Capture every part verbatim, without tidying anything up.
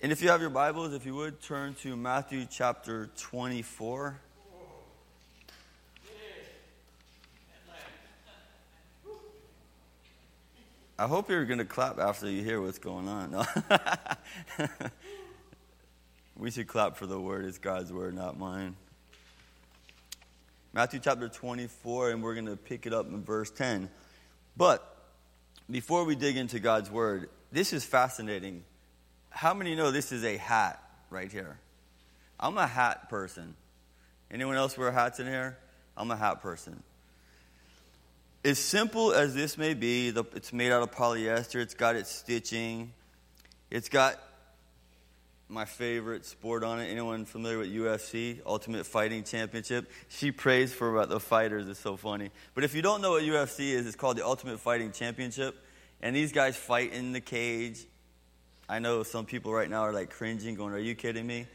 And if you have your Bibles, if you would, turn to Matthew chapter twenty-four. I hope you're going to clap after you hear what's going on. No. We should clap for the word. It's God's word, not mine. Matthew chapter twenty-four, and we're going to pick it up in verse ten. But before we dig into God's word, this is fascinating. How many know this is a hat right here? I'm a hat person. Anyone else wear hats in here? I'm a hat person. As simple as this may be, the, it's made out of polyester. It's got its stitching. It's got my favorite sport on it. Anyone familiar with U F C, Ultimate Fighting Championship? She prays for about the fighters. It's so funny. But if you don't know what U F C is, it's called the Ultimate Fighting Championship. And these guys fight in the cage. I know some people right now are like cringing, going, are you kidding me?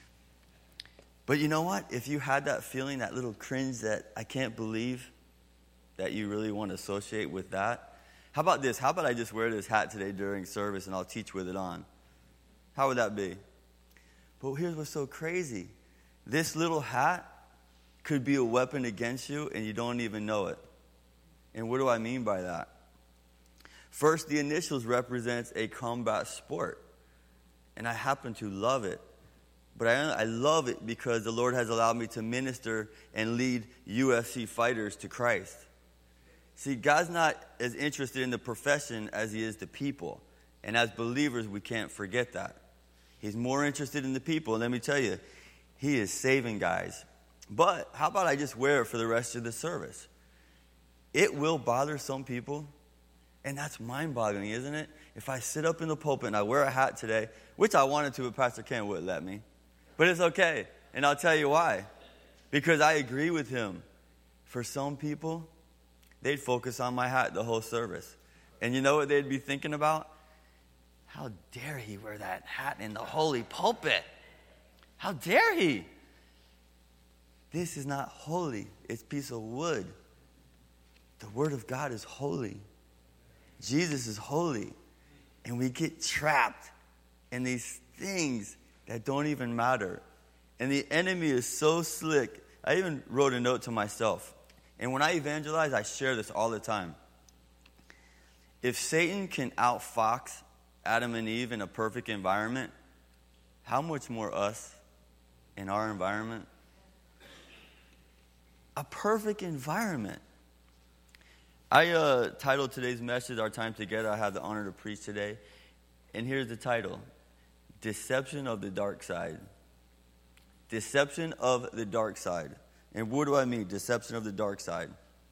But you know what? If you had that feeling, that little cringe that I can't believe that you really want to associate with that, how about this? How about I just wear this hat today during service and I'll teach with it on? How would that be? But here's what's so crazy. This little hat could be a weapon against you and you don't even know it. And what do I mean by that? First, the initials represents a combat sport. And I happen to love it. But I, I love it because the Lord has allowed me to minister and lead U F C fighters to Christ. See, God's not as interested in the profession as he is the people. And as believers, we can't forget that. He's more interested in the people. And let me tell you, he is saving guys. But how about I just wear it for the rest of the service? It will bother some people. And that's mind-boggling, isn't it? If I sit up in the pulpit and I wear a hat today, which I wanted to, but Pastor Ken wouldn't let me. But it's okay. And I'll tell you why. Because I agree with him. For some people, they'd focus on my hat the whole service. And you know what they'd be thinking about? How dare he wear that hat in the holy pulpit? How dare he? This is not holy. It's a piece of wood. The word of God is holy. Jesus is holy. And we get trapped in these things that don't even matter. And the enemy is so slick. I even wrote a note to myself. And when I evangelize, I share this all the time. If Satan can outfox Adam and Eve in a perfect environment, how much more us in our environment? A perfect environment. I uh, titled today's message, Our Time Together. I have the honor to preach today. And here's the title. Deception of the Dark Side. Deception of the Dark Side. And what do I mean, deception of the dark side?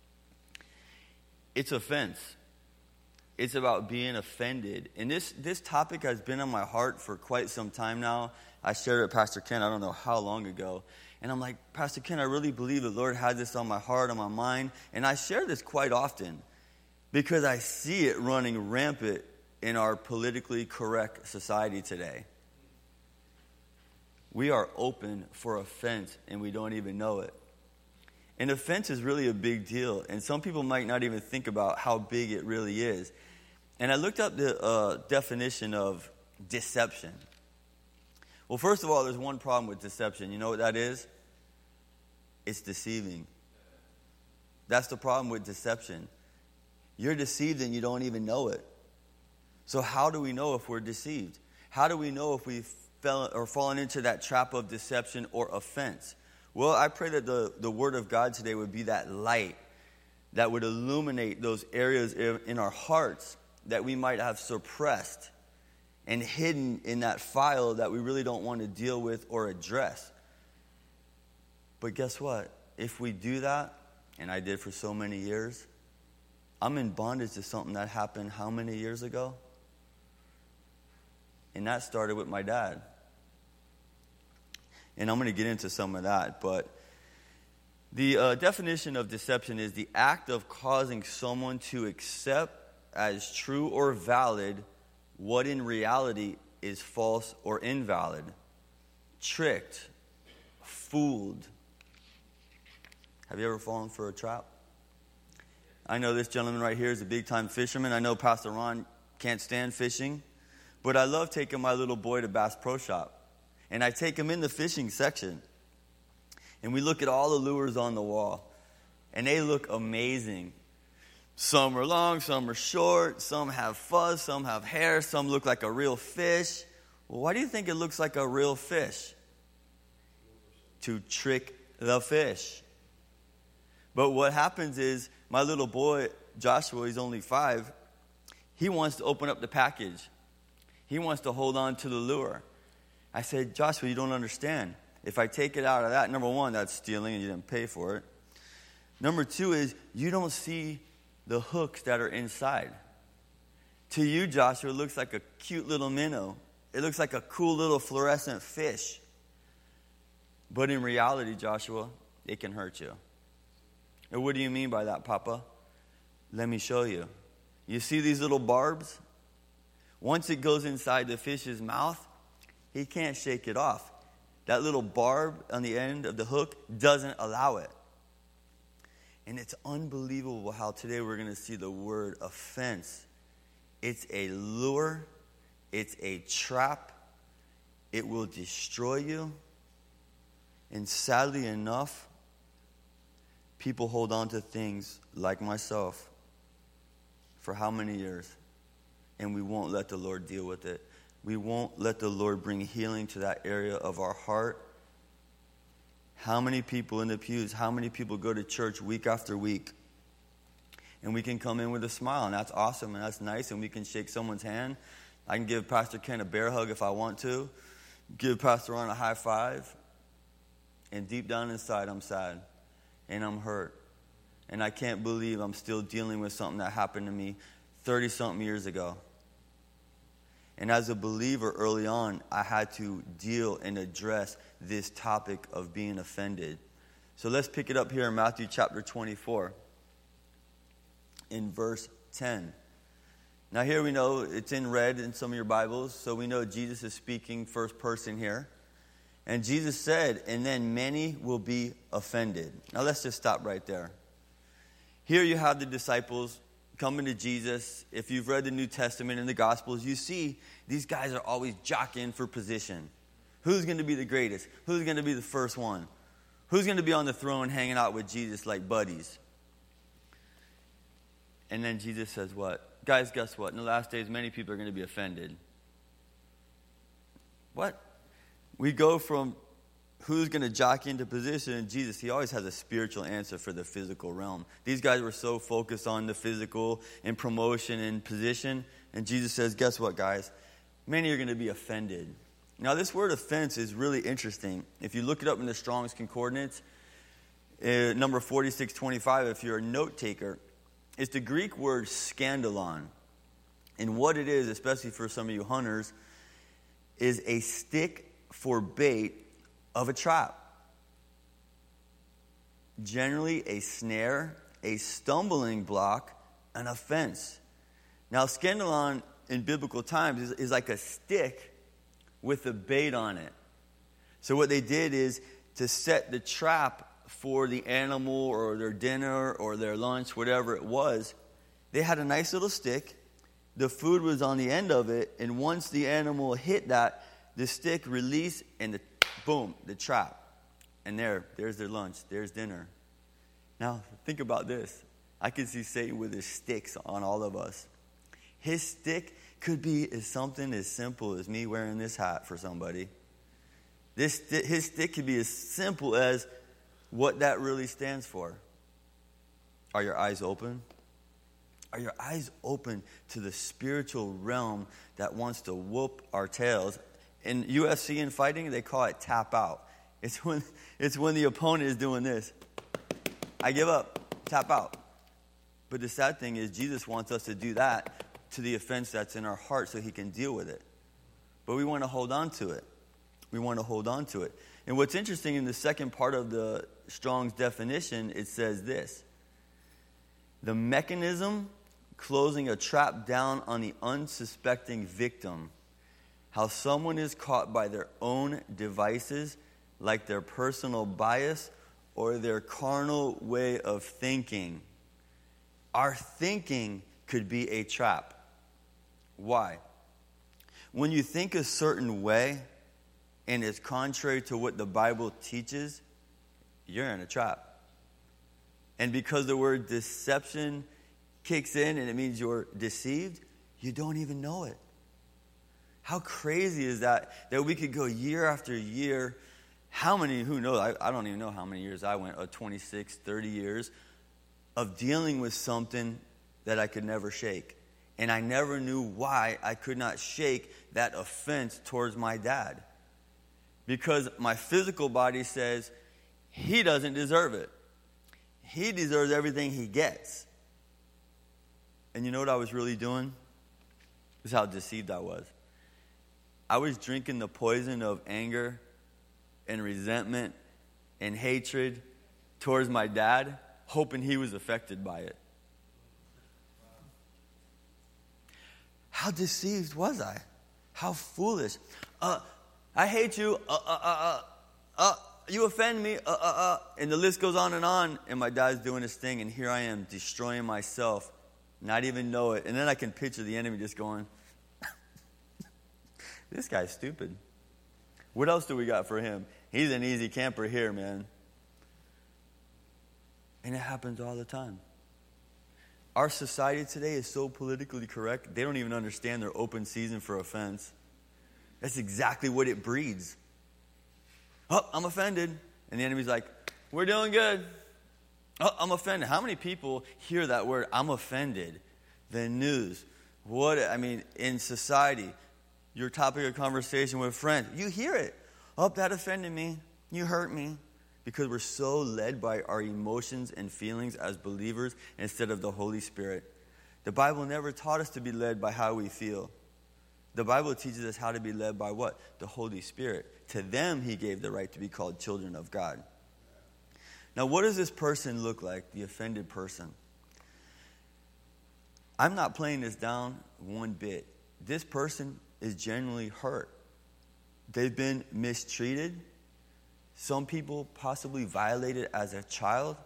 It's offense. It's about being offended. And this, this topic has been on my heart for quite some time now. I shared it with Pastor Ken, I don't know how long ago. And I'm like, Pastor Ken, I really believe the Lord had this on my heart, on my mind. And I share this quite often because I see it running rampant in our politically correct society today. We are open for offense and we don't even know it. And offense is really a big deal. And some people might not even think about how big it really is. And I looked up the uh, definition of deception. Well, first of all, there's one problem with deception. You know what that is? It's deceiving. That's the problem with deception. You're deceived and you don't even know it. So how do we know if we're deceived? How do we know if we've fell or fallen into that trap of deception or offense? Well, I pray that the, the Word of God today would be that light that would illuminate those areas in our hearts that we might have suppressed and hidden in that file that we really don't want to deal with or address. But guess what? If we do that, and I did for so many years, I'm in bondage to something that happened how many years ago? And that started with my dad. And I'm going to get into some of that. But the uh, definition of deception is the act of causing someone to accept as true or valid what in reality is false or invalid. Tricked. Fooled. Have you ever fallen for a trap? I know this gentleman right here is a big-time fisherman. I know Pastor Ron can't stand fishing. But I love taking my little boy to Bass Pro Shop. And I take him in the fishing section. And we look at all the lures on the wall. And they look amazing. Some are long, some are short, some have fuzz, some have hair, some look like a real fish. Well, why do you think it looks like a real fish? To trick the fish. But what happens is, my little boy, Joshua, he's only five, he wants to open up the package. He wants to hold on to the lure. I said, Joshua, you don't understand. If I take it out of that, number one, that's stealing and you didn't pay for it. Number two is, you don't see the hooks that are inside. To you, Joshua, it looks like a cute little minnow. It looks like a cool little fluorescent fish. But in reality, Joshua, it can hurt you. And what do you mean by that, Papa? Let me show you. You see these little barbs? Once it goes inside the fish's mouth, he can't shake it off. That little barb on the end of the hook doesn't allow it. And it's unbelievable how today we're going to see the word offense. It's a lure. It's a trap. It will destroy you. And sadly enough, people hold on to things like myself for how many years? And we won't let the Lord deal with it. We won't let the Lord bring healing to that area of our heart. How many people in the pews, how many people go to church week after week? And we can come in with a smile, and that's awesome, and that's nice, and we can shake someone's hand. I can give Pastor Ken a bear hug if I want to. Give Pastor Ron a high five. And deep down inside, I'm sad, and I'm hurt. And I can't believe I'm still dealing with something that happened to me thirty-something years ago. And as a believer early on, I had to deal and address this topic of being offended. So let's pick it up here in Matthew chapter twenty-four, in verse ten. Now here we know, it's in red in some of your Bibles, so we know Jesus is speaking first person here. And Jesus said, and then many will be offended. Now let's just stop right there. Here you have the disciples coming to Jesus. If you've read the New Testament and the Gospels, you see these guys are always jockeying for position. Who's going to be the greatest? Who's going to be the first one? Who's going to be on the throne hanging out with Jesus like buddies? And then Jesus says what? Guys, guess what? In the last days, many people are going to be offended. What? We go from who's going to jockey into position, and Jesus, he always has a spiritual answer for the physical realm. These guys were so focused on the physical and promotion and position, and Jesus says, guess what, guys? Many are going to be offended. Now, this word offense is really interesting. If you look it up in the Strong's Concordance, uh, number forty-six twenty-five, if you're a note taker, it's the Greek word scandalon. And what it is, especially for some of you hunters, is a stick for bait of a trap. Generally a snare, a stumbling block, an offense. Now, scandalon in biblical times is, is like a stick with a bait on it. So what they did is to set the trap for the animal or their dinner or their lunch, whatever it was, they had a nice little stick. The food was on the end of it, and once the animal hit that, the stick released, and the boom, the trap. And there, there's their lunch, there's dinner. Now, think about this. I can see Satan with his sticks on all of us. His stick could be as something as simple as me wearing this hat for somebody. This his stick could be as simple as what that really stands for. Are your eyes open? Are your eyes open to the spiritual realm that wants to whoop our tails? In U F C and fighting, they call it tap out. It's when it's when the opponent is doing this. I give up. Tap out. But the sad thing is Jesus wants us to do that to the offense that's in our heart so he can deal with it. But we want to hold on to it. We want to hold on to it. And what's interesting in the second part of the Strong's definition, it says this. The mechanism closing a trap down on the unsuspecting victim. How someone is caught by their own devices, like their personal bias or their carnal way of thinking. Our thinking could be a trap. Why? when you think a certain way and it's contrary to what the Bible teaches, you're in a trap. And because the word deception kicks in and it means you're deceived, you don't even know it. How crazy is that, that we could go year after year? How many, who knows, I, I don't even know how many years I went, uh, twenty-six, thirty years of dealing with something that I could never shake. And I never knew why I could not shake that offense towards my dad. Because my physical body says, he doesn't deserve it. He deserves everything he gets. And you know what I was really doing? This is how deceived I was. I was drinking the poison of anger and resentment and hatred towards my dad, hoping he was affected by it. How deceived was I? How foolish. Uh, I hate you. Uh, uh, uh, uh, uh, you offend me. Uh, uh, uh. And the list goes on and on. And my dad's doing his thing. And here I am destroying myself. Not even know it. And then I can picture the enemy just going, this guy's stupid. What else do we got for him? He's an easy camper here, man. And it happens all the time. Our society today is so politically correct, they don't even understand their open season for offense. That's exactly what it breeds. Oh, I'm offended. And the enemy's like, we're doing good. Oh, I'm offended. How many people hear that word, I'm offended? The news. What, I mean, in society, your topic of conversation with friends, you hear it. Oh, that offended me. You hurt me. Because we're so led by our emotions and feelings as believers instead of the Holy Spirit. The Bible never taught us to be led by how we feel. The Bible teaches us how to be led by what? The Holy Spirit. To them, he gave the right to be called children of God. Now, what does this person look like, the offended person? I'm not playing this down one bit. This person is genuinely hurt. They've been mistreated. Some people possibly violated as a child.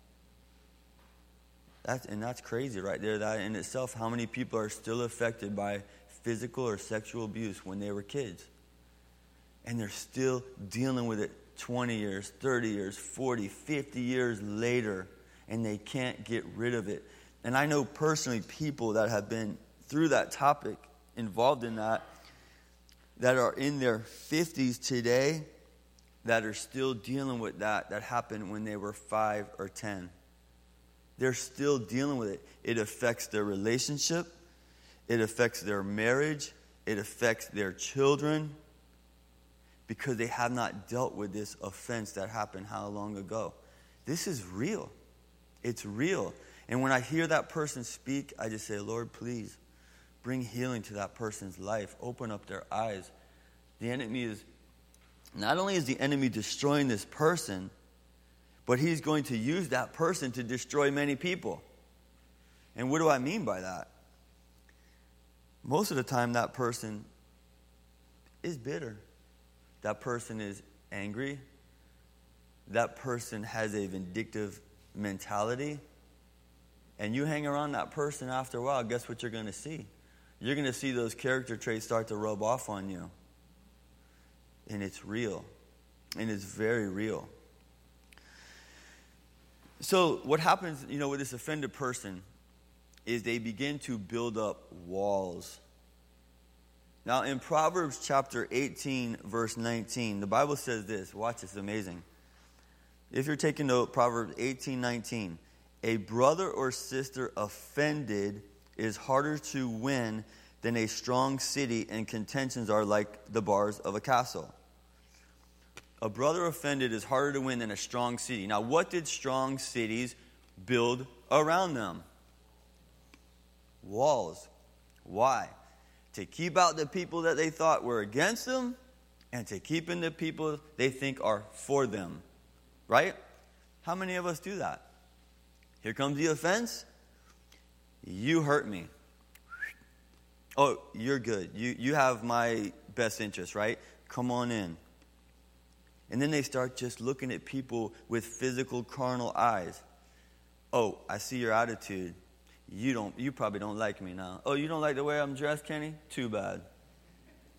That's, and that's crazy right there. That in itself, how many people are still affected by physical or sexual abuse when they were kids? And they're still dealing with it twenty years, thirty years, forty, fifty years later, and they can't get rid of it. And I know personally people that have been through that topic, involved in that, that are in their fifties today, that are still dealing with that, that happened when they were five or ten. They're still dealing with it. It affects their relationship. It affects their marriage. It affects their children. Because they have not dealt with this offense that happened how long ago. This is real. It's real. And when I hear that person speak, I just say, Lord, please bring healing to that person's life. Open up their eyes. The enemy is Not only is the enemy destroying this person, but he's going to use that person to destroy many people. And what do I mean by that? Most of the time, that person is bitter. That person is angry. That person has a vindictive mentality. And you hang around that person after a while, guess what you're going to see? You're going to see those character traits start to rub off on you. And it's real. And it's very real. So what happens, you know, with this offended person is they begin to build up walls. Now, in Proverbs chapter eighteen, verse nineteen, the Bible says this. Watch, it's amazing. If you're taking note, Proverbs eighteen, nineteen. A brother or sister offended is harder to win than a strong city, and contentions are like the bars of a castle. A brother offended is harder to win than a strong city. Now, what did strong cities build around them? Walls. Why? To keep out the people that they thought were against them, and to keep in the people they think are for them. Right? How many of us do that? Here comes the offense. You hurt me. Oh, you're good. You you have my best interest, right? Come on in. And then they start just looking at people with physical, carnal eyes. Oh, I see your attitude. You don't. You probably don't like me now. Oh, you don't like the way I'm dressed, Kenny? Too bad.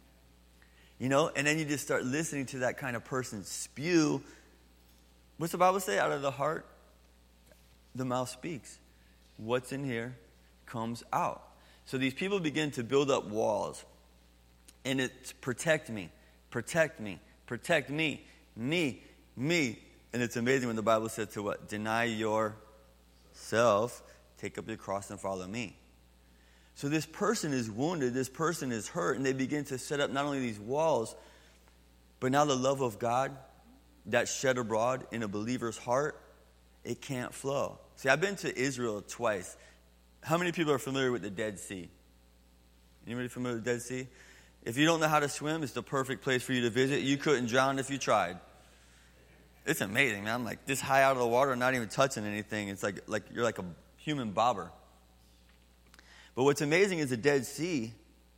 You know, and then you just start listening to that kind of person spew. What's the Bible say? Out of the heart, the mouth speaks. What's in here comes out. So these people begin to build up walls. And it's protect me, protect me, protect me, me, me. And it's amazing when the Bible says to what? Deny yourself, take up your cross and follow me. So this person is wounded, this person is hurt, and they begin to set up not only these walls, but now the love of God that's shed abroad in a believer's heart, it can't flow. See, I've been to Israel twice. How many people are familiar with the Dead Sea? Anybody familiar with the Dead Sea? If you don't know how to swim, it's the perfect place for you to visit. You couldn't drown if you tried. It's amazing, man. I'm like this high out of the water, not even touching anything. It's like like you're like a human bobber. But what's amazing is the Dead Sea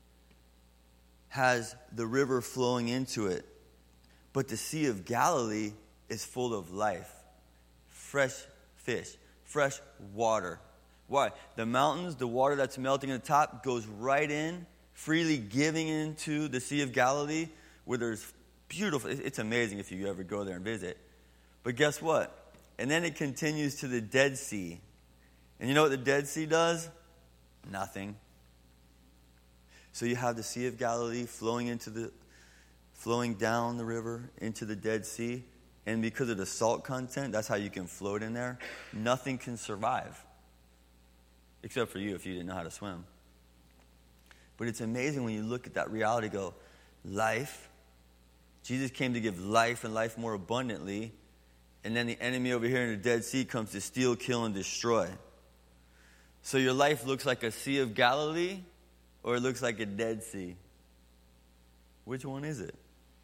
has the river flowing into it. But the Sea of Galilee is full of life. Fresh fish, fresh water. Why? The mountains, the water that's melting at the top goes right in, freely giving into the Sea of Galilee, where there's beautiful, it's amazing if you ever go there and visit. But guess what? And then it continues to the Dead Sea. And you know what the Dead Sea does? Nothing. So you have the Sea of Galilee flowing into the, flowing down the river into the Dead Sea. And because of the salt content, that's how you can float in there. Nothing can survive. Except for you if you didn't know how to swim. But it's amazing when you look at that reality, go, life. Jesus came to give life and life more abundantly. And then the enemy over here in the Dead Sea comes to steal, kill, and destroy. So your life looks like a Sea of Galilee, or it looks like a Dead Sea? Which one is it?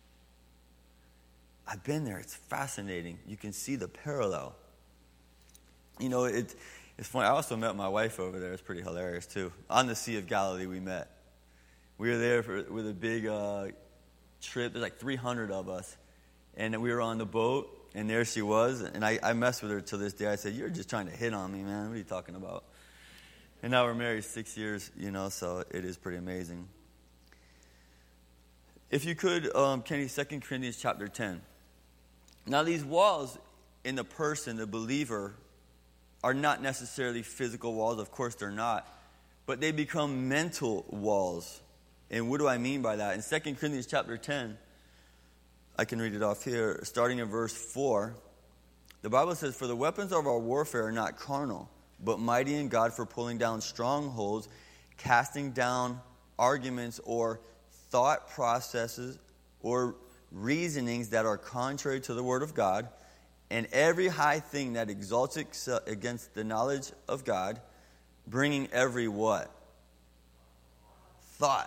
I've been there. It's fascinating. You can see the parallel. You know, it, it's funny. I also met my wife over there. It's pretty hilarious, too. On the Sea of Galilee, we met. We were there for, with a big uh, trip. There's like three hundred of us. And we were on the boat, and there she was. And I, I messed with her to this day. I said, you're just trying to hit on me, man. What are you talking about? And now we're married six years, you know, so it is pretty amazing. If you could, um, Kenny, Second Corinthians chapter ten. Now, these walls in the person, the believer, are not necessarily physical walls. Of course, they're not. But they become mental walls. And what do I mean by that? In Second Corinthians chapter ten, I can read it off here, starting in verse four. The Bible says, for the weapons of our warfare are not carnal, but mighty in God for pulling down strongholds, casting down arguments or thought processes or reasonings that are contrary to the word of God, and every high thing that exalts itself against the knowledge of God, bringing every what? Thought.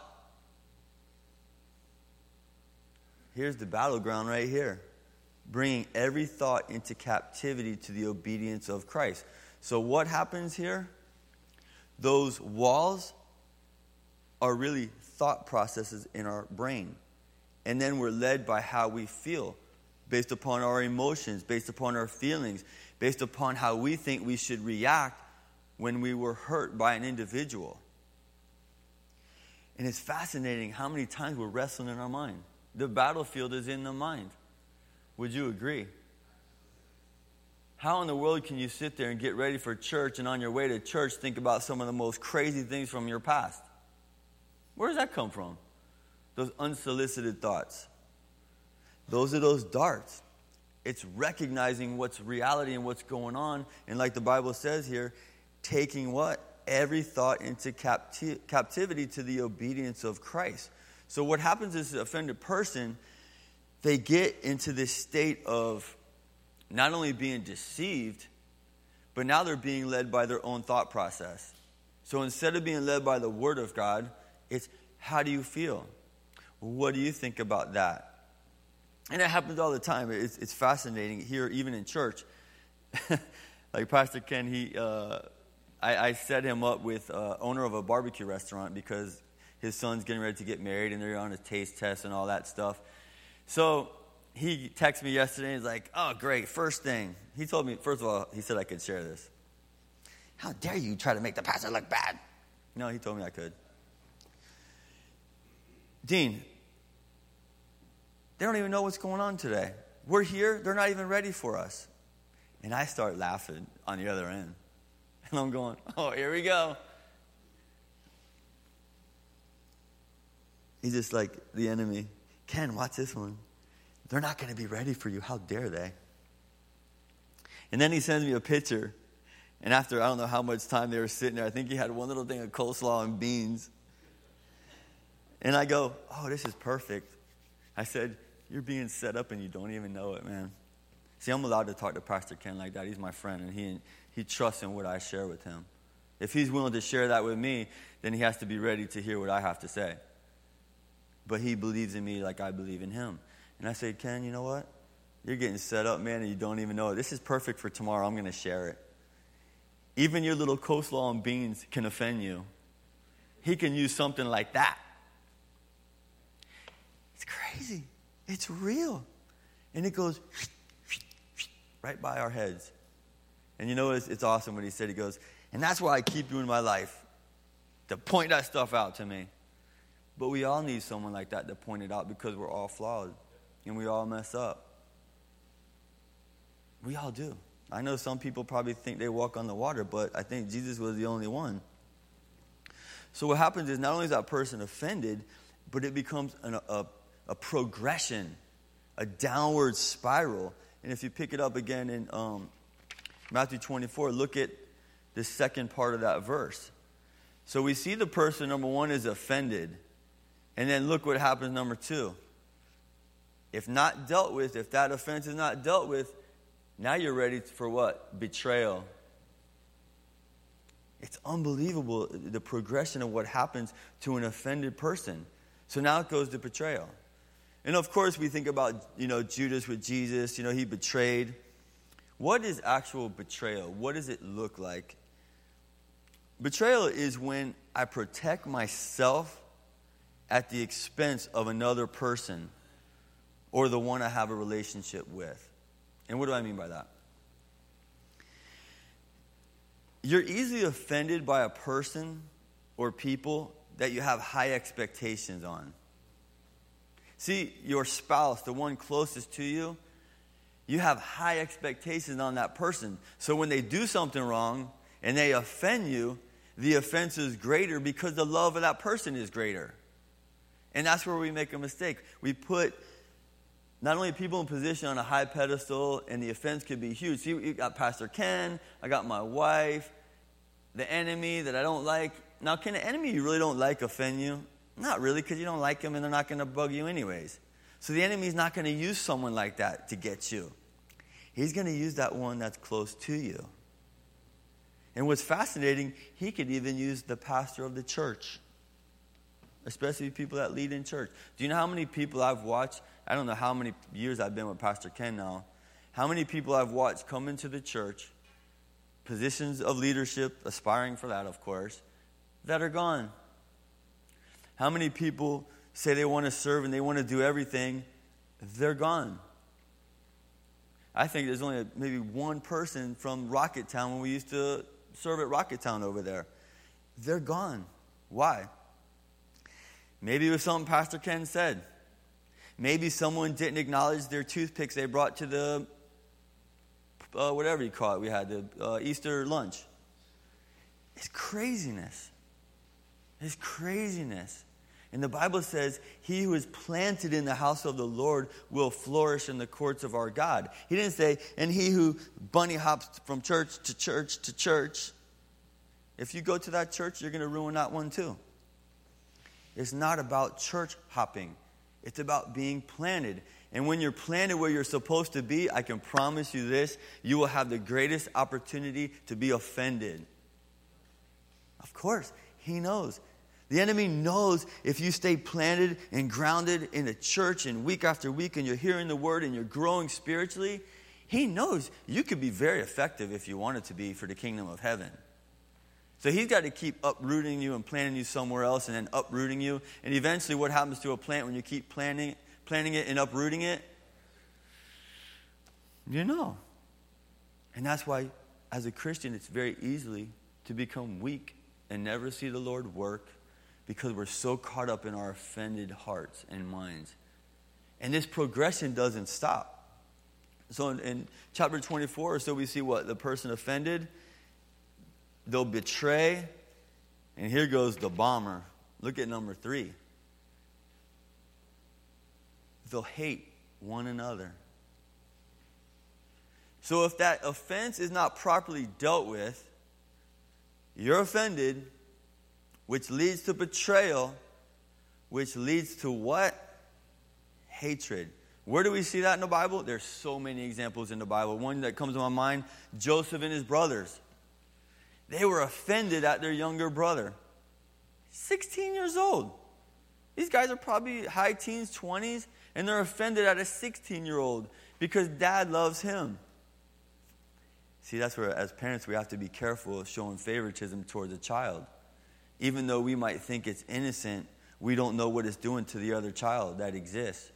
Here's the battleground right here. Bringing every thought into captivity to the obedience of Christ. So what happens here? Those walls are really thought processes in our brain. And then we're led by how we feel, based upon our emotions, based upon our feelings, based upon how we think we should react when we were hurt by an individual. And it's fascinating how many times we're wrestling in our mind. The battlefield is in the mind. Would you agree? How in the world can you sit there and get ready for church and on your way to church think about some of the most crazy things from your past? Where does that come from? Those unsolicited thoughts. Those are those darts. It's recognizing what's reality and what's going on. And like the Bible says here, taking what? Every thought into capti- captivity to the obedience of Christ. So what happens is the offended person, they get into this state of not only being deceived, but now they're being led by their own thought process. So instead of being led by the Word of God, it's how do you feel? What do you think about that? And it happens all the time. It's, it's fascinating here, even in church. Like Pastor Ken, he, uh, I, I set him up with uh, owner of a barbecue restaurant because his son's getting ready to get married and they're on a taste test and all that stuff. So he texted me yesterday and he's like, oh, great, first thing. He told me, first of all, he said I could share this. How dare you try to make the pastor look bad? No, he told me I could. Dean, They don't even know what's going on today. We're here. They're not even ready for us. And I start laughing on the other end. And I'm going, oh, here we go. He's just like the enemy. Ken, watch this one. They're not going to be ready for you. How dare they? And then he sends me a picture. And after I don't know how much time they were sitting there, I think he had one little thing of coleslaw and beans. And I go, oh, this is perfect. I said, you're being set up and you don't even know it, man. See, I'm allowed to talk to Pastor Ken like that. He's my friend, and he he trusts in what I share with him. If he's willing to share that with me, then he has to be ready to hear what I have to say. But he believes in me like I believe in him. And I say, Ken, you know what? You're getting set up, man, and you don't even know it. This is perfect for tomorrow. I'm going to share it. Even your little coleslaw and beans can offend you. He can use something like that. It's crazy. It's real. And it goes right by our heads. And you know, it's, it's awesome when he said, he goes, and that's why I keep you in my life, to point that stuff out to me. But we all need someone like that to point it out because we're all flawed and we all mess up. We all do. I know some people probably think they walk on the water, but I think Jesus was the only one. So what happens is not only is that person offended, but it becomes an, a, a progression, a downward spiral. And if you pick it up again in um, Matthew twenty-four, look at the second part of that verse. So we see the person, number one, is offended. And then look what happens, number two. If not dealt with, if that offense is not dealt with, now you're ready for what? Betrayal. It's unbelievable, the progression of what happens to an offended person. So now it goes to betrayal. And of course, we think about, you know, Judas with Jesus. You know, he betrayed. What is actual betrayal? What does it look like? Betrayal is when I protect myself at the expense of another person or the one I have a relationship with. And what do I mean by that? You're easily offended by a person or people that you have high expectations on. See, your spouse, the one closest to you, you have high expectations on that person. So when they do something wrong and they offend you, the offense is greater because the love of that person is greater. And that's where we make a mistake. We put not only people in position on a high pedestal, and the offense could be huge. See, you got Pastor Ken, I got my wife, the enemy that I don't like. Now, can the enemy you really don't like offend you? Not really, because you don't like them and they're not going to bug you anyways. So the enemy's not going to use someone like that to get you. He's going to use that one that's close to you. And what's fascinating, he could even use the pastor of the church, especially people that lead in church. Do you know how many people I've watched? I don't know how many years I've been with Pastor Ken now. How many people I've watched come into the church, positions of leadership, aspiring for that, of course, that are gone. How many people say they want to serve and they want to do everything, they're gone. I think there's only maybe one person from Rocket Town when we used to serve at Rocket Town over there. They're gone. Why? Maybe it was something Pastor Ken said. Maybe someone didn't acknowledge their toothpicks they brought to the, uh, whatever you call it, we had the uh, Easter lunch. It's craziness. It's craziness. And the Bible says, he who is planted in the house of the Lord will flourish in the courts of our God. He didn't say, and he who bunny hops from church to church to church. If you go to that church, you're going to ruin that one too. It's not about church hopping. It's about being planted. And when you're planted where you're supposed to be, I can promise you this, you will have the greatest opportunity to be offended. Of course, he knows. The enemy knows if you stay planted and grounded in a church and week after week and you're hearing the word and you're growing spiritually, he knows you could be very effective if you wanted to be for the kingdom of heaven. So he's got to keep uprooting you and planting you somewhere else and then uprooting you. And eventually what happens to a plant when you keep planting, planting it and uprooting it? You know. And that's why as a Christian it's very easy to become weak and never see the Lord work, because we're so caught up in our offended hearts and minds. And this progression doesn't stop. So in, in chapter twenty-four, so we see what? The person offended, they'll betray, and here goes the bomber. Look at number three. They'll hate one another. So if that offense is not properly dealt with, you're offended, which leads to betrayal, which leads to what? Hatred. Where do we see that in the Bible? There's so many examples in the Bible. One that comes to my mind, Joseph and his brothers. They were offended at their younger brother. sixteen years old. These guys are probably high teens, twenties, and they're offended at a sixteen-year-old because dad loves him. See, that's where, as parents, we have to be careful of showing favoritism towards a child. Even though we might think it's innocent, we don't know what it's doing to the other child that exists.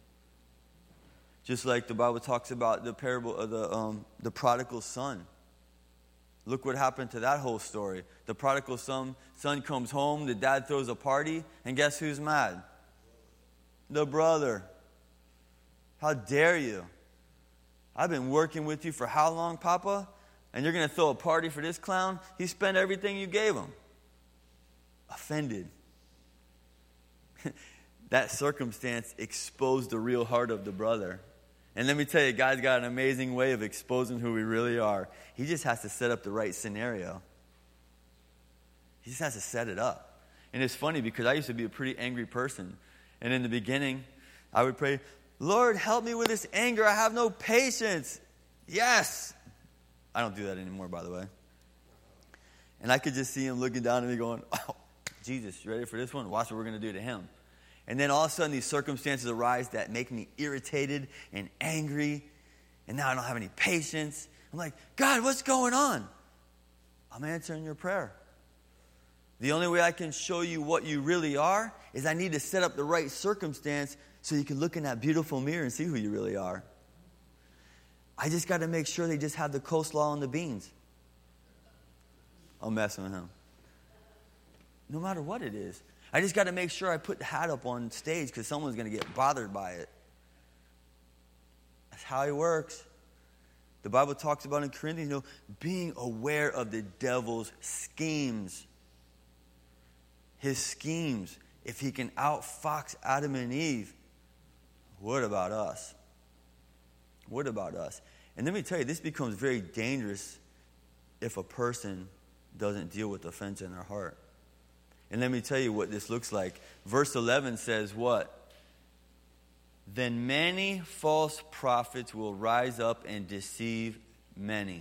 Just like the Bible talks about the parable of the um, the prodigal son. Look what happened to that whole story. The prodigal son, son comes home, the dad throws a party, and guess who's mad? The brother. How dare you? I've been working with you for how long, Papa? And you're going to throw a party for this clown? He spent everything you gave him. Offended. That circumstance exposed the real heart of the brother. And let me tell you, God's got an amazing way of exposing who we really are. He just has to set up the right scenario. He just has to set it up. And it's funny because I used to be a pretty angry person. And in the beginning, I would pray, Lord, help me with this anger. I have no patience. Yes. I don't do that anymore, by the way. And I could just see him looking down at me going, oh, Jesus, you ready for this one? Watch what we're going to do to him. And then all of a sudden these circumstances arise that make me irritated and angry. And now I don't have any patience. I'm like, God, what's going on? I'm answering your prayer. The only way I can show you what you really are is I need to set up the right circumstance so you can look in that beautiful mirror and see who you really are. I just got to make sure they just have the coleslaw and the beans. I'm messing with him. No matter what it is. I just got to make sure I put the hat up on stage because someone's going to get bothered by it. That's how he works. The Bible talks about in Corinthians, you know, being aware of the devil's schemes. His schemes. If he can outfox Adam and Eve, what about us? What about us? And let me tell you, this becomes very dangerous if a person doesn't deal with offense in their heart. And let me tell you what this looks like. Verse eleven says what? Then many false prophets will rise up and deceive many.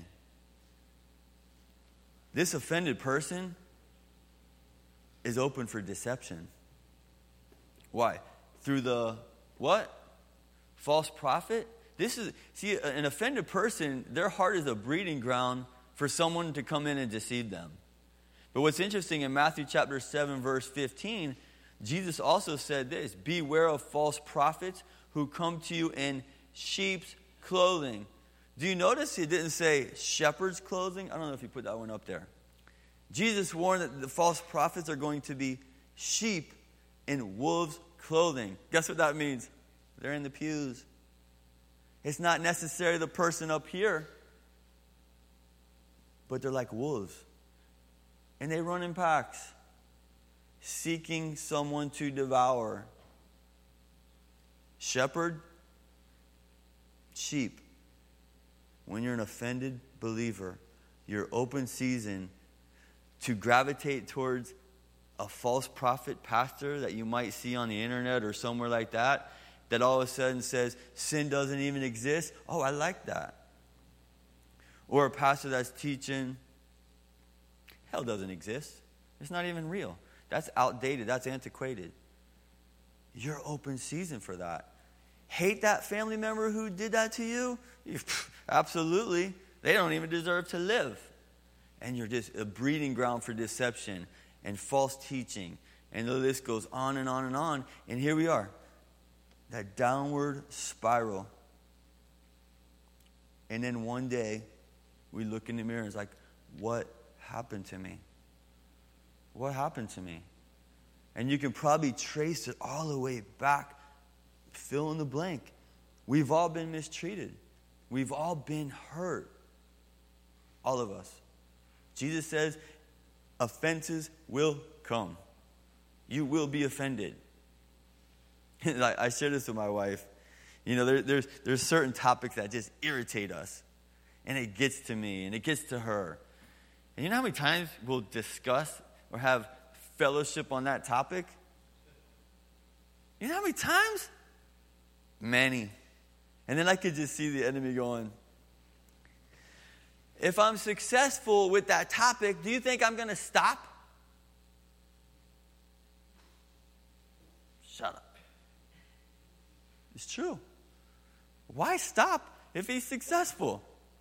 This offended person is open for deception. Why? Through the what? False prophet? This is, see, an offended person, their heart is a breeding ground for someone to come in and deceive them. But what's interesting, in Matthew chapter seven, verse fifteen, Jesus also said this, beware of false prophets who come to you in sheep's clothing. Do you notice he didn't say shepherd's clothing? I don't know if he put that one up there. Jesus warned that the false prophets are going to be sheep in wolves' clothing. Guess what that means? They're in the pews. It's not necessarily the person up here, but they're like wolves. And they run in packs, seeking someone to devour. Shepherd, sheep. When you're an offended believer, you're open season to gravitate towards a false prophet pastor that you might see on the internet or somewhere like that, that all of a sudden says, sin doesn't even exist. Oh, I like that. Or a pastor that's teaching, hell doesn't exist. It's not even real. That's outdated. That's antiquated. You're open season for that. Hate that family member who did that to you? Absolutely. They don't even deserve to live. And you're just a breeding ground for deception and false teaching. And the list goes on and on and on. And here we are. That downward spiral. And then one day, we look in the mirror and it's like, what happened to me? What happened to me? And you can probably trace it all the way back fill in the blank. We've all been mistreated. We've all been hurt. All of us. Jesus says, offenses will come. You will be offended. I, I share this with my wife. You know, there, there's, there's certain topics that just irritate us. And it gets to me, and it gets to her. And you know how many times we'll discuss or have fellowship on that topic? You know how many times? Many. And then I could just see the enemy going, if I'm successful with that topic, do you think I'm going to stop? Shut up. It's true. Why stop if he's successful?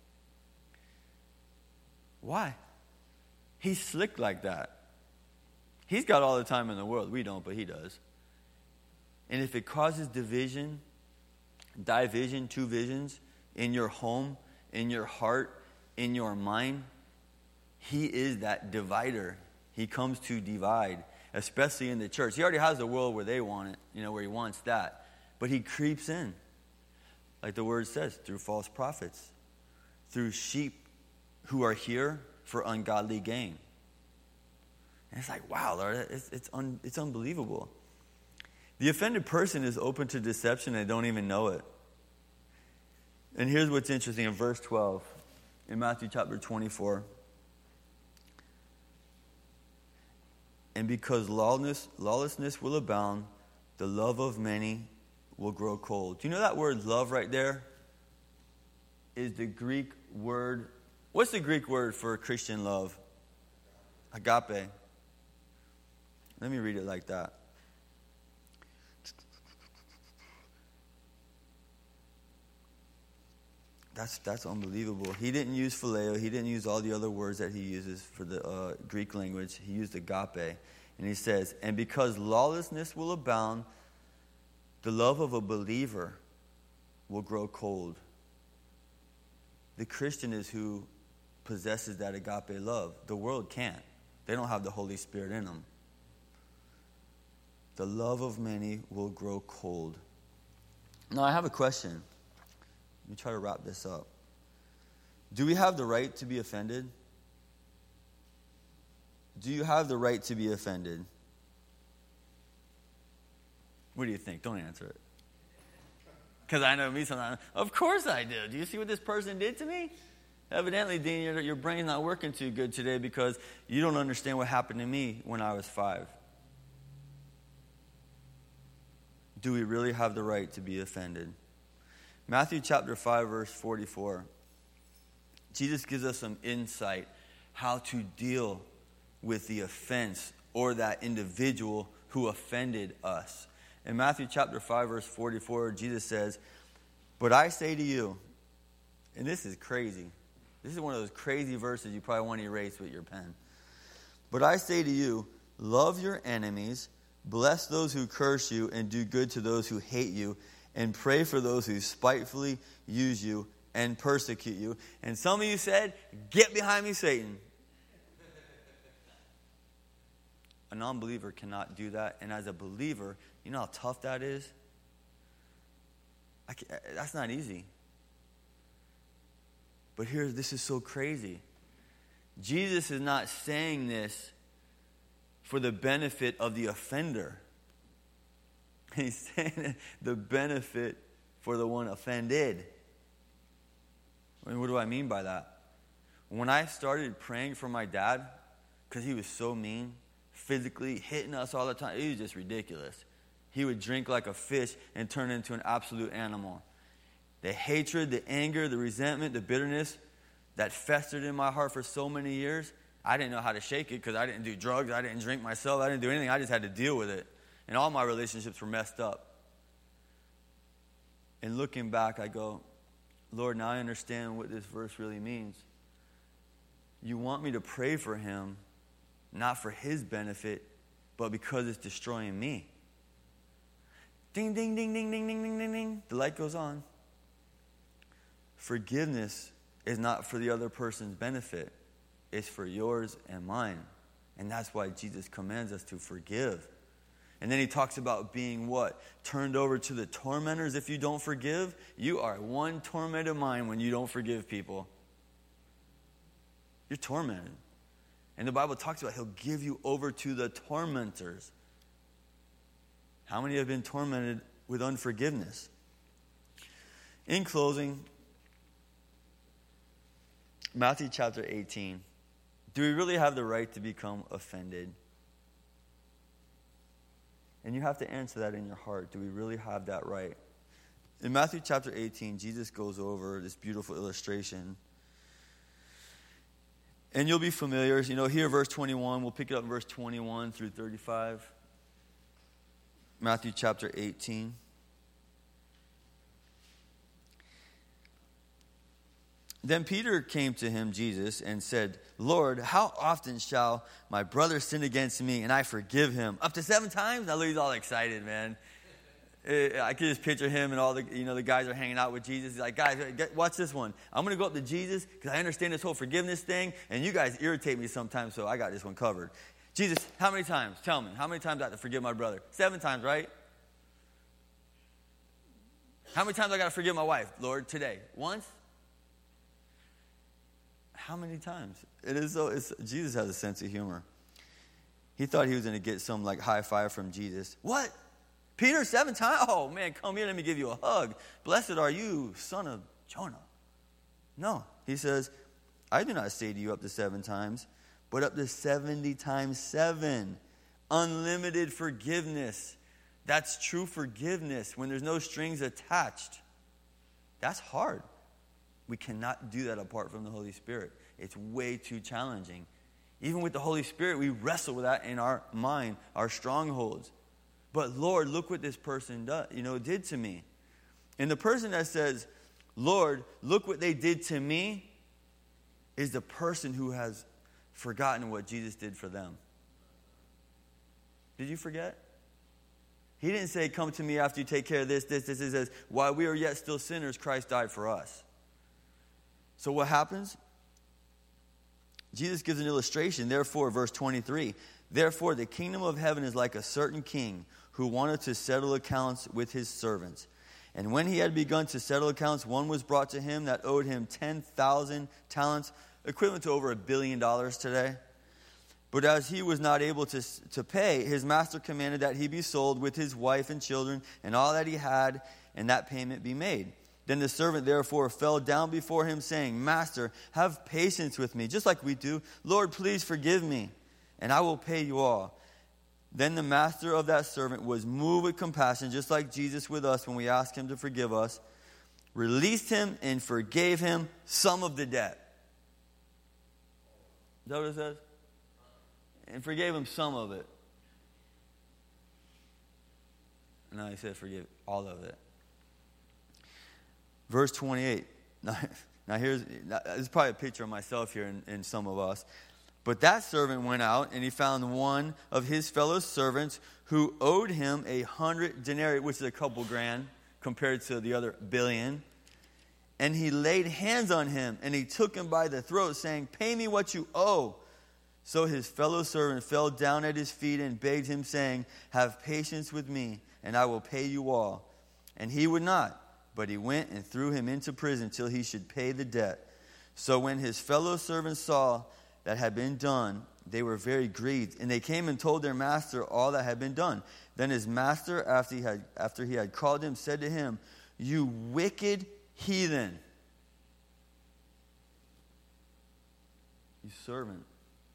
Why? He's slick like that. He's got all the time in the world. We don't, but he does. And if it causes division, division, two visions, in your home, in your heart, in your mind, he is that divider. He comes to divide, especially in the church. He already has the world where they want it, you know, where he wants that. But he creeps in, like the word says, through false prophets, through sheep who are here for ungodly gain. And it's like, wow, Lord, it's it's, un, it's unbelievable. The offended person is open to deception and they don't even know it. And here's what's interesting in verse twelve, in Matthew chapter twenty-four. And because lawlessness, lawlessness will abound, the love of many will grow cold. Do you know that word love right there is the Greek word? What's the Greek word for Christian love? Agape. Let me read it like that. That's that's unbelievable. He didn't use phileo. He didn't use all the other words that he uses for the uh, Greek language. He used agape. And he says, and because lawlessness will abound, the love of a believer will grow cold. The Christian is who possesses that agape love. The world can't. They don't have the Holy Spirit in them. The love of many will grow cold. Now, I have a question. Let me try to wrap this up. Do we have the right to be offended? Do you have the right to be offended? What do you think? Don't answer it. Because I know me sometimes. Of course I do. Do you see what this person did to me? Evidently, Dean, your, your brain's not working too good today because you don't understand what happened to me when I was five. Do we really have the right to be offended? Matthew chapter five, verse forty-four. Jesus gives us some insight how to deal with the offense or that individual who offended us. In Matthew chapter five, verse forty-four, Jesus says, but I say to you, and this is crazy. This is one of those crazy verses you probably want to erase with your pen. But I say to you, love your enemies, bless those who curse you, and do good to those who hate you, and pray for those who spitefully use you and persecute you. And some of you said, get behind me, Satan. A non-believer cannot do that. And as a believer, you know how tough that is? I can't, that's not easy. But here, this is so crazy. Jesus is not saying this for the benefit of the offender. He's saying the benefit for the one offended. I mean, what do I mean by that? When I started praying for my dad, because he was so mean, physically hitting us all the time, it was just ridiculous. He would drink like a fish and turn into an absolute animal. The hatred, the anger, the resentment, the bitterness that festered in my heart for so many years, I didn't know how to shake it because I didn't do drugs, I didn't drink myself, I didn't do anything. I just had to deal with it. And all my relationships were messed up. And looking back, I go, Lord, now I understand what this verse really means. You want me to pray for him, not for his benefit, but because it's destroying me. Ding, ding, ding, ding, ding, ding, ding, ding, ding. The light goes on. Forgiveness is not for the other person's benefit. It's for yours and mine. And that's why Jesus commands us to forgive. And then he talks about being what? Turned over to the tormentors if you don't forgive. You are one tormented mind when you don't forgive people. You're tormented. And the Bible talks about he'll give you over to the tormentors. How many have been tormented with unforgiveness? In closing, Matthew chapter eighteen. Do we really have the right to become offended? And you have to answer that in your heart. Do we really have that right? In Matthew chapter eighteen, Jesus goes over this beautiful illustration. And you'll be familiar. You know, here verse twenty-one. We'll pick it up in verse twenty-one through thirty-five. Matthew chapter eighteen. Then Peter came to him, Jesus, and said, Lord, how often shall my brother sin against me and I forgive him? Up to seven times? Now he's all excited, man. I could just picture him and all the, you know, the guys are hanging out with Jesus. He's like, guys, get, watch this one. I'm going to go up to Jesus because I understand this whole forgiveness thing, and you guys irritate me sometimes, so I got this one covered. Jesus, how many times? Tell me. How many times I have to forgive my brother? Seven times, right? How many times I got to forgive my wife, Lord, today? Once? How many times? It is so. It's, Jesus has a sense of humor. He thought he was going to get some like high five from Jesus. What? Peter, seven times? Oh man, come here. Let me give you a hug. Blessed are you, son of Jonah. No, he says, I do not say to you up to seven times, but up to seventy times seven. Unlimited forgiveness. That's true forgiveness when there's no strings attached. That's hard. We cannot do that apart from the Holy Spirit. It's way too challenging. Even with the Holy Spirit, we wrestle with that in our mind, our strongholds. But Lord, look what this person do, you know, did to me. And the person that says, Lord, look what they did to me, is the person who has forgotten what Jesus did for them. Did you forget? He didn't say, come to me after you take care of this, this, this. He says, while we are yet still sinners, Christ died for us. So what happens? Jesus gives an illustration. Therefore, verse twenty-three, therefore the kingdom of heaven is like a certain king who wanted to settle accounts with his servants. And when he had begun to settle accounts, one was brought to him that owed him ten thousand talents, equivalent to over a billion dollars today. But as he was not able to, to pay, his master commanded that he be sold with his wife and children and all that he had, and that payment be made. Then the servant therefore fell down before him, saying, Master, have patience with me, just like we do. Lord, please forgive me, and I will pay you all. Then the master of that servant was moved with compassion, just like Jesus with us when we ask him to forgive us, released him and forgave him some of the debt. Is that what it says? And forgave him some of it. No, he said forgive all of it. Verse twenty-eight. Now, now here's now, this is probably a picture of myself here in, in some of us. But that servant went out, and he found one of his fellow servants who owed him a hundred denarii, which is a couple grand compared to the other billion. And he laid hands on him, and he took him by the throat, saying, Pay me what you owe. So his fellow servant fell down at his feet and begged him, saying, Have patience with me, and I will pay you all. And he would not. But he went and threw him into prison till he should pay the debt. So when his fellow servants saw that had been done, they were very grieved. And they came and told their master all that had been done. Then his master, after he had, after he had called him, said to him, You wicked heathen. You servant.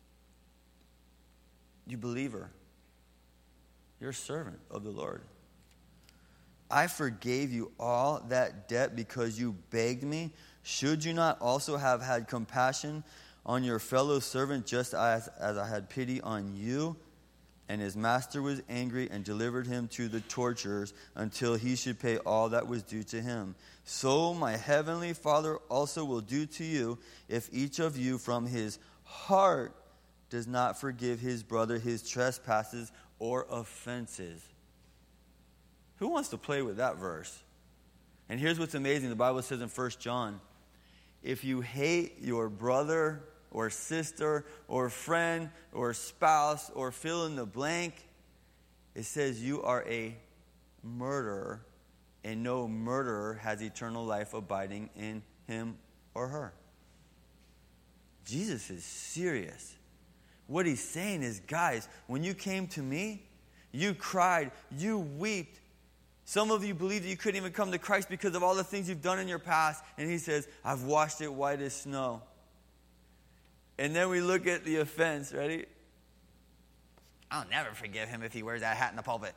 You believer. You're a servant of the Lord. I forgave you all that debt because you begged me. Should you not also have had compassion on your fellow servant just as, as I had pity on you? And his master was angry and delivered him to the torturers until he should pay all that was due to him. So my heavenly Father also will do to you if each of you from his heart does not forgive his brother his trespasses or offenses. Who wants to play with that verse? And here's what's amazing. The Bible says in First John, if you hate your brother or sister or friend or spouse or fill in the blank, It says you are a murderer, and no murderer has eternal life abiding in him or her. Jesus is serious. What he's saying is, guys, when you came to me, you cried, you wept. Some of you believe that you couldn't even come to Christ because of all the things you've done in your past. And he says, I've washed it white as snow. And then we look at the offense, ready? I'll never forgive him if he wears that hat in the pulpit.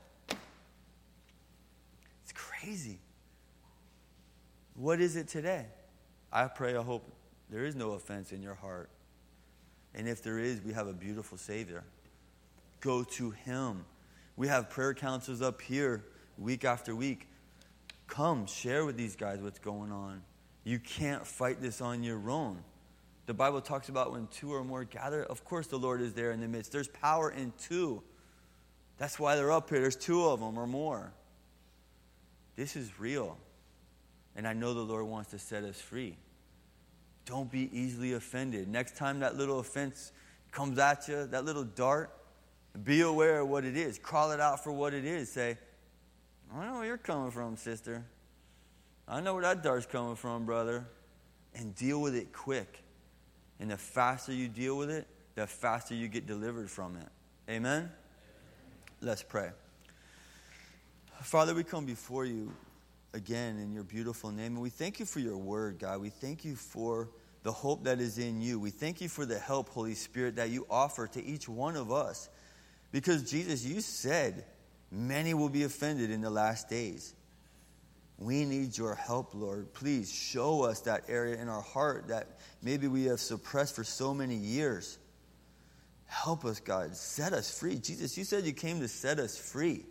It's crazy. What is it today? I pray, I hope there is no offense in your heart. And if there is, we have a beautiful Savior. Go to him. We have prayer councils up here week after week. Come, share with these guys what's going on. You can't fight this on your own. The Bible talks about when two or more gather, of course the Lord is there in the midst. There's power in two. That's why they're up here. There's two of them or more. This is real. And I know the Lord wants to set us free. Don't be easily offended. Next time that little offense comes at you, that little dart, be aware of what it is. Call it out for what it is. Say, I know where you're coming from, sister. I know where that dart's coming from, brother. And deal with it quick. And the faster you deal with it, the faster you get delivered from it. Amen? Amen. Let's pray. Father, we come before you again in your beautiful name. And we thank you for your word, God. We thank you for the hope that is in you. We thank you for the help, Holy Spirit, that you offer to each one of us. Because, Jesus, you said many will be offended in the last days. We need your help, Lord. Please show us that area in our heart that maybe we have suppressed for so many years. Help us, God. Set us free. Jesus, you said you came to set us free.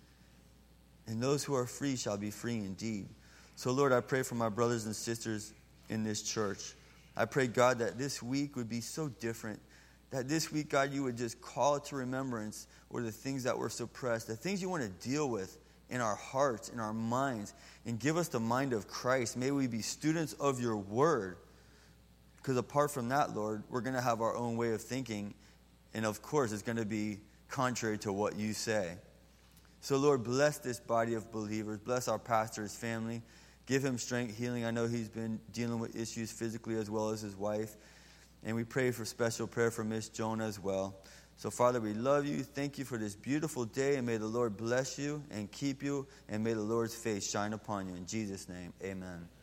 And those who are free shall be free indeed. So, Lord, I pray for my brothers and sisters in this church. I pray, God, that this week would be so different. That this week, God, you would just call to remembrance or the things that were suppressed, the things you want to deal with in our hearts, in our minds, and give us the mind of Christ. May we be students of your word. Because apart from that, Lord, we're going to have our own way of thinking. And of course, it's going to be contrary to what you say. So, Lord, bless this body of believers. Bless our pastor, his family. Give him strength, healing. I know he's been dealing with issues physically as well as his wife. And we pray for special prayer for Miss Jonah as well. So, Father, we love you. Thank you for this beautiful day. And may the Lord bless you and keep you. And may the Lord's face shine upon you. In Jesus' name, amen.